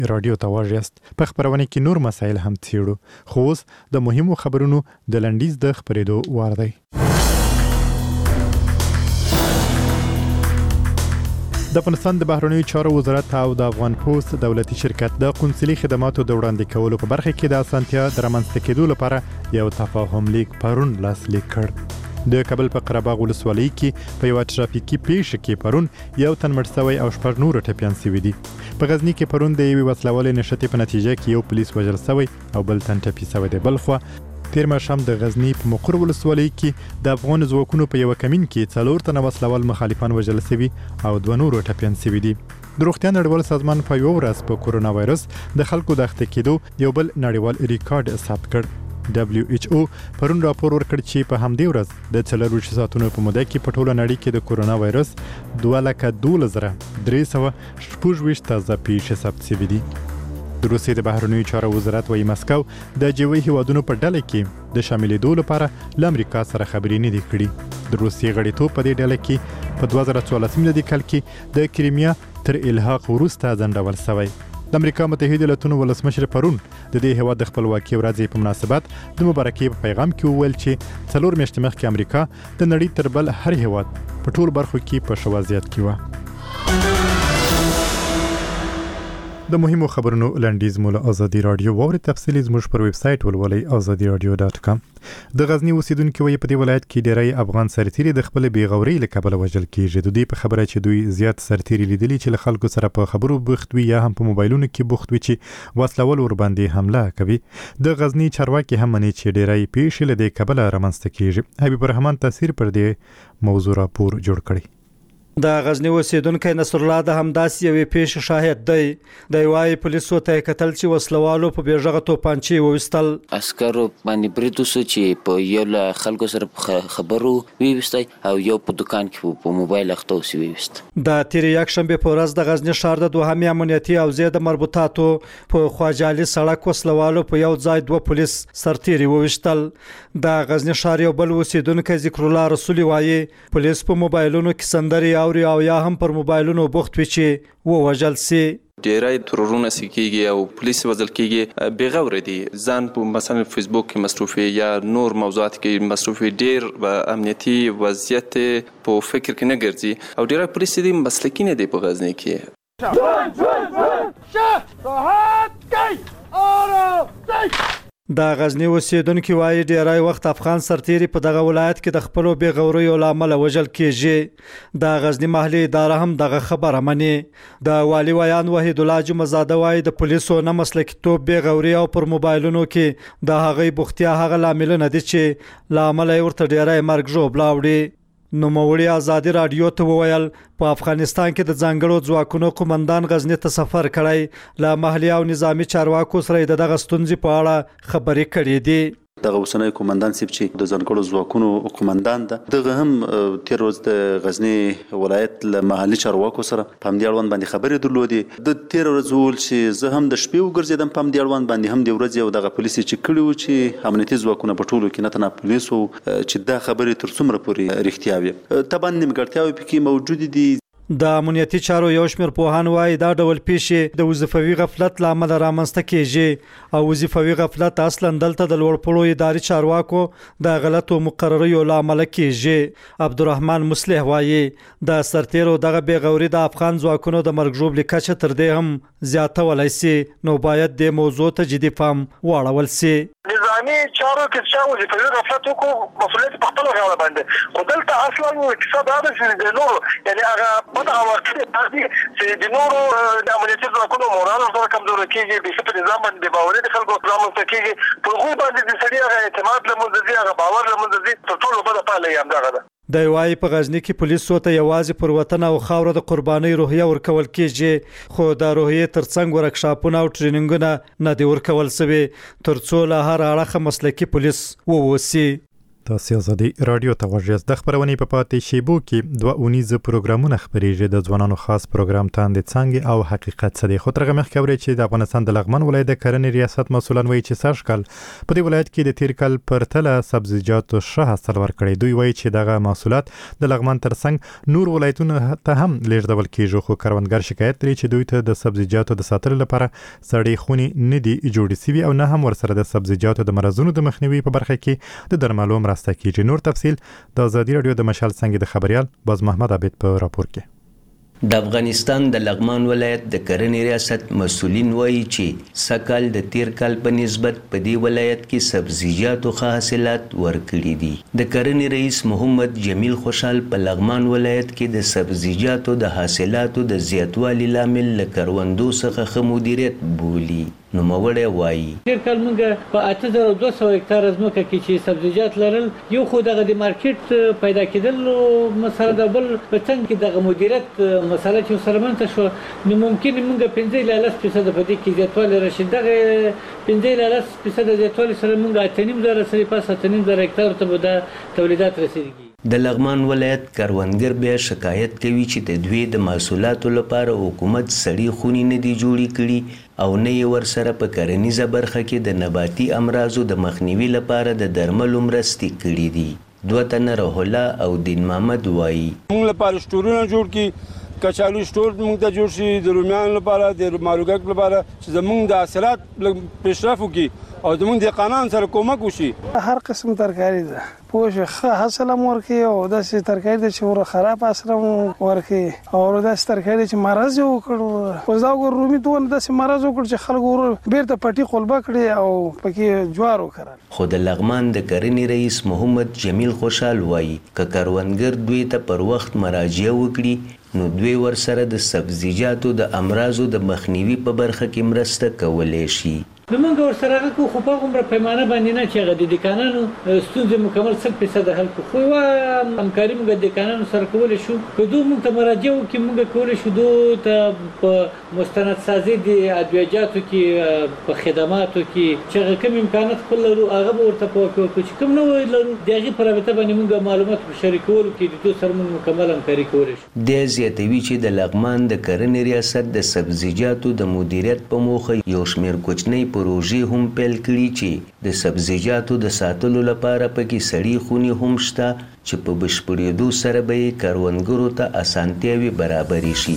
رادیو ته واژ یاست. په خبرونه کې نور مسایل هم څیړو، خو اوس د مهمو خبرونو د لنډیز د خبرېدو وار دی. د افغانستان د بهرنیو چارو وزارت او د افغان پوسټ دولتي شرکت د قونسلي خدماتو د وړاندې کولو په برخه کې د اسانتیا د رامنځته کېدو لپاره یو تفاهم لیک پرون لاسلیک کړ. د کابل په قرهباغ ولسوالۍ کې په یو ترافیکي پیښه کې پرون یو تن مړ شوی او 6 نور ټپیان شوي دي. په غزني کې پرون د یوې وسلوالې نښتې په نتیجه کې یو پولیس وژل شوی او بل تن ټپي شوی دی. بلخوا تیر ماښام د غزني په مقر ولسوالۍ کې د افغان ځواکونو په یو کمین کې 4 تنه وسلوال مخالفان وژل شوي او 2 نور ټپیان شوي دي. د روغتیا نړیوال سازمان په یو ورځ په کورونا وایرس د خلکو د اخته کېدو یو بل نړیوال ریکارډ ثبت کړ. WHO پرون راپور ورکړ چې په همدې ورځ د 24 ساعتونو په موده کې په ټوله نړۍ کې د کورونا وایرس 2,12,326 تازه پیښې ثبت شوي دي. د روسیې د بهرنیو چارو وزارت وايي مسکو د جوي هیوادونو په ډله کې د شاملېدو لپاره له امریکا سره خبرې نه دي کړې. د روسیې غړیتوب په دې ډله کې په 2014 میلادي کال کې د کریمیا تر الحاق وروسته ځنډول شوی. د امریکا متحده ایالاتونو ولسمشر پرون د دې هیواد د خپلواکۍ ورځې په مناسبت د مبارکۍ په پیغام کې وویل چې 4 میاشتې مخکې امریکا د نړۍ تر بل هر هیواد په ټول برخو کې په ښه وضعیت کې و. د مهمو خبرونو لنډیز مول ازادي رادیو ووري تفصیلی زموږ پر ویب سټ ولولئ azadiradio.com. د غزنی اوسیدونکو وی په دې ولایت کې ډیری افغان سرتیري د خپل بیغوري له کبله وژل کیږي. د دې په خبره چې دوی زیات سرتیري لیدلي چې له خلکو سره په خبرو بوخت وي یا هم په موبایلونو کې بوخت وي چې وسلوال ور باندې حمله کوي. د غزنی چارواکي هم مني چې ډیری پیښې له دې کبله رامنځته کیږي. حبیب الرحمن تاثیر پر دې موضوع راپور جوړ کړی. د غزنی اوسیدونکو نصر الله د همداسې یوې پیښې شاهد دی. د وای پولیسو ته کتل چې وسلوالو په بیرغه توپانچې ووستل. عسکرو باندې بریدوسو چې په یو له خلکو سره خبرو ویوستای او یو په دکان کې په موبایل اخته اوسې ویوست. د تیر یک شنبه په ورځ د غزنی ښار د دوهمې امنیتي او زیاده مربوطاتو په خواجالي سړک وسلوالو په یو ځای 2 پولیس سرتیري ووستل. د غزنی ښار یو بل اوسیدونکو ذکر الله رسولي وایي پولیس په موبایلونو کې سندري او یا هم پر موبایلونو بوخت وي چې ووژل سي. ډیری ترورونه سکیږي او پولیس وژل کیږي بغور دي. ځان په مثلا فیسبوک کې مصروف یا نور موضوعات کې مصروف ډیر امنیتي وضعیت په فکر کې نه ګرځي او ډیری پولیس دي مسلکي نه دي په غزنی کې. د غزنی اوسیدونکو وايي ډیری وخت افغان سرتیري په دغه ولایت کې د خپل بیغوریو لامل وژل کیږي. د غزنی محلي اداره هم دغه خبره مني. د والی ویان وحید الله جمعزاده وايي د پولیسو نه مسلکیتوب بیغوري او پر موبایلونو کې د هغې بوختیا هغه لاملونه دي چې لامل ورته ډیری مرګ ژوبلا وړي. نوموړي ازادي رادیو ته وویل په افغانستان کې د ځانګړو ځواکونو قومندان غزنی ته سفر کړی، له محلي او نظامی چارواکو سره دغه ستونزې په اړه خبرې کړې دي. دغه اوسنۍ قومندان سیب چې د ځانګړو ځواکونو قومندان ده، دغه هم تیر ورځ د غزنی ولایت له محلي چارواکو سره په همدې اړوند باندې خبرې درلودې. د تیر ورځ وویل چې زه هم د شپې وګرځېدم په همدې اړوند باندې هم د ورځې او دغه پولیس چې کړي وو چې امنیتي ځواکونه په ټولو کې نه تنه پولیسو چې دا خبرې تر څومره پورې رښتیا وي. طبعا نیمګړتیاوې پکې موجود دي. د امنیتي چارو یو شمېر پوهان وایي دا ډول پیښې د وظیفوي غفلت له امله رامنځته کیږي او وظیفوي غفلت اصلا دلته د لوړپوړو اداري چارواکو د غلطو مقرریو له امله کیږي. عبدالرحمن مصلح وایي د سرتیرو دغه بیغوري د افغان ځواکونو د مرګ ژوبلې کچه تر دې هم زیاتولی سي، نو باید د موضوع ته جدي پام واړول سي. نظامي چارو کې چې وظیفوي غفلت وکړو مسؤلیت په خپل غاړه باندې، خو دلته اصلا اقتصاد دا چې د نورو یعنی هغه په دغه وخت کې چې د نورو د امنیتي ځواکونو مورال سره کمزوري کېږي، د نظام باندې باوري د خلکو رامنځته کېږي، په هغوی باندې د سړي هغه اعتماد له منځه ځي، هغه باور له منځه ځي. تر ټولو بده پایله یې همدغه ده. د وای په غزنی کې پولیسو ته یوازې پر وطن او خاوره د قربانۍ روحیه ورکول کېږي، خو د روحیې ترڅنګ ورکشاپونه او ټریننګونه نه دي ورکول شوي ترڅو له هر اړخه مسلکي پولیس ووسي. تاسو ازادي رادیو ته ورجاست د خبرونې په پاتې شیبو کې 2 اونیزه پروګرامونه خبريږي د ځوانانو خاص پروګرام تاندې څنګه او حقیقت څه دی خو ترغه مخ کوري چې د افغانستان د لغمان ولایت د کرنې ریاست مسولان وایي چې سرشکل په دې ولایت کې د تیر کال پرتله سبزیجاتو شه حاصل ورکړي دوی وایي چې دغه محصولات د لغمان ترڅنګ نور ولایتونو ته هم لیږدول کیږي خو کروندګر شکایت لري چې دوی ته د سبزیجاتو د ساتلو لپاره سړې خوني نه دي جوړې سوي او نه هم ورسره د سبزیجاتو د مرزونو د مخنیوي په برخه کې د درملو مرسته کیږي نور تفصیل د ازادي رادیو د مشال څنګه د خبريال باز محمد عبید په راپور کې د افغانستان د لغمان ولایت د کرنې ریاست مسؤلین وایي چې سکل د تیر کال په نسبت په دې ولایت کې سبزیجاتو ښه حاصلات ورکړي دي د کرنې رئیس محمد جمیل خوشحال په لغمان ولایت کې د سبزیجاتو د حاصلاتو د زیاتوالي لامل له کروندو څخه ښه مدیریت بولي نو موړی وایي تیر کال موږ په 8200 هکتار ځمکه کې چې سبزیجات لرل یو خو دغه د مارکیټ پیدا کېدل مسله د بل په څنګه کې دغه مدیریت مسله چې سره منځ شو نو ممکن موږ 15% په دې کې زیاتوالی راشي دغه 15% زیاتوالی سره موږ 8.5 سره پاس 8.5 هکتار ته د تولیدات رسیدي د لغمان ولایت کروندګر بیا شکایت کوي چې د دوی د محصولاتو لپاره حکومت سړې خونې نه دي جوړې کړي او نه یې ورسره په کرنیزه برخه کې د نباتي امراضو د مخنیوي لپاره د درملو مرستې کړي دي دوه تنه روح الله او دین محمد وایي موږ لپاره سټورونه جوړ کړي کچالو سټور موږ ته جوړ شي د رومیان لپاره د مالوګک لپاره چې زموږ د حاصلات پیشرفت وکړي او زموږ د قانون سره کومک وشي هر قسم ترکاری ده پوه ښه حاصل هم ورکړي او داسې ترکاري ده چې ور خراب حاصل هم ورکړي او داسې ترکاري چې مرض یې وکړ خو دا ور رومي دونه داسې مرض وکړ چې خلکو بیرته پټي قلبه کړي او پکې جوار وکړل خو د لغمان د کرنې رئیس محمد جمیل خوشحال وایي که کروندګر دوی ته پر وخت مراجعه وکړي نو دوی ورسره د سبزیجاتو د امراضو د مخنیوي په برخه کې مرسته کولی شي نو موږ ورسره هغه خو په عمر پیمانه باندې نه چې هغه د دکانانو ستونزې مکمل 100% حل کړو خو همکاري موږ د دکانانو سره کولی شو که دوی موږ ته مراجعه وکړي موږ کولی شو دوی ته په مستند سازي د ادویجاتو کې په خدماتو کې چې هغه کوم امکانات خپل لرو هغه به ورته وکړو چې کوم نه لرو د هغې په رابطه باندې موږ معلومات په شریکولو کې د دوی سره موږ مکمل همکاري کولی شو د زیاتوي چې د لغمان د کرنې ریاست د سبزیجاتو د مدیریت په موخه یو شمېر کوچنۍ پروژې هم پیل کړي چې د سبزیجاتو د ساتلو لپاره پکې سړې خونې هم شته چې په بشپړېدو سره به یې کروندګرو ته اسانتیاوې برابرې شي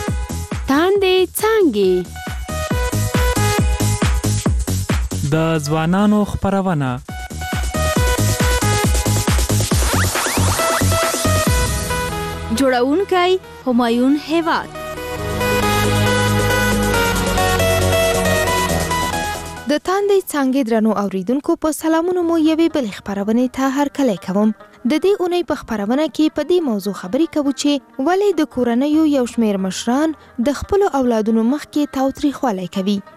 تاندې څانګې د ځوانانو خپرونه جوړونکی همایون هیواد د تاندې څانګې درنو اوریدونکو په سلامونو مو یوې بلې خپرونې ته هرکلی کوم د دې اونۍ په خپرونه کې په دې موضوع خبرې کوو چې ولې د کورنیو یو شمېر مشران د خپلو اولادونو مخ کې تاوتریخوالی کوي